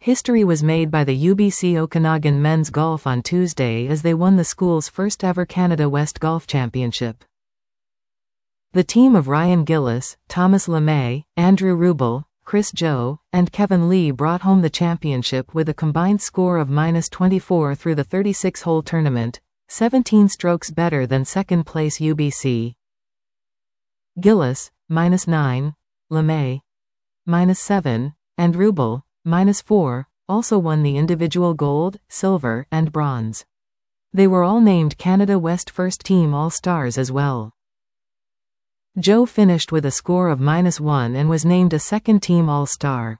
History was made by the UBC Okanagan Men's Golf on Tuesday as they won the school's first ever Canada West Golf Championship. The team of Ryan Gillis, Thomas LeMay, Andrew Rubel, Chris Joe, and Kevin Lee brought home the championship with a combined score of -24 through the 36-hole tournament, 17 strokes better than second-place UBC. Gillis, -9, LeMay, -7, and Rubel, -4, also won the individual gold, silver, and bronze. They were all named Canada West First Team All-Stars as well. Joe finished with a score of -1 and was named a second-team All-Star.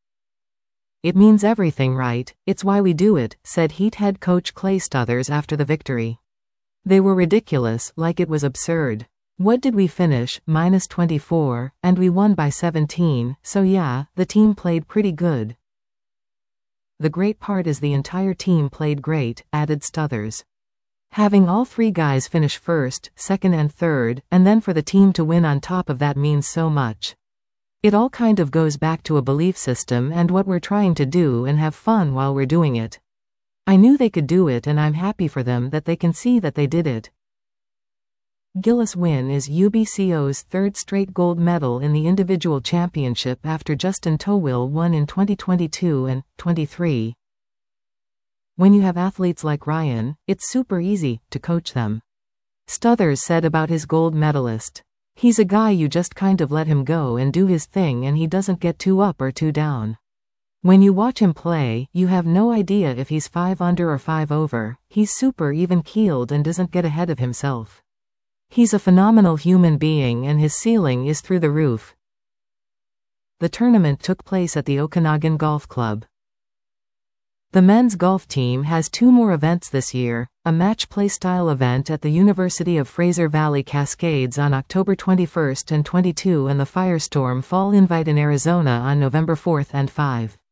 "It means everything, right? It's why we do it," said Heat head coach Clay Stothers after the victory. "They were ridiculous, like it was absurd. What did we finish? -24, and we won by 17, so yeah, the team played pretty good. The great part is the entire team played great," added Stothers. "Having all three guys finish first, second and third, and then for the team to win on top of that means so much. It all kind of goes back to a belief system and what we're trying to do and have fun while we're doing it. I knew they could do it and I'm happy for them that they can see that they did it." Gillis' win is UBCO's third straight gold medal in the individual championship after Justin Towill won in 2022 and 23. "When you have athletes like Ryan, it's super easy to coach them," Stothers said about his gold medalist. "He's a guy you just kind of let him go and do his thing and he doesn't get too up or too down. When you watch him play, you have no idea if he's 5 under or 5 over, he's super even-keeled and doesn't get ahead of himself. He's a phenomenal human being and his ceiling is through the roof." The tournament took place at the Okanagan Golf Club. The men's golf team has 2 more events this year, a match play style event at the University of Fraser Valley Cascades on October 21 and 22 and the Firestorm Fall Invite in Arizona on November 4 and 5.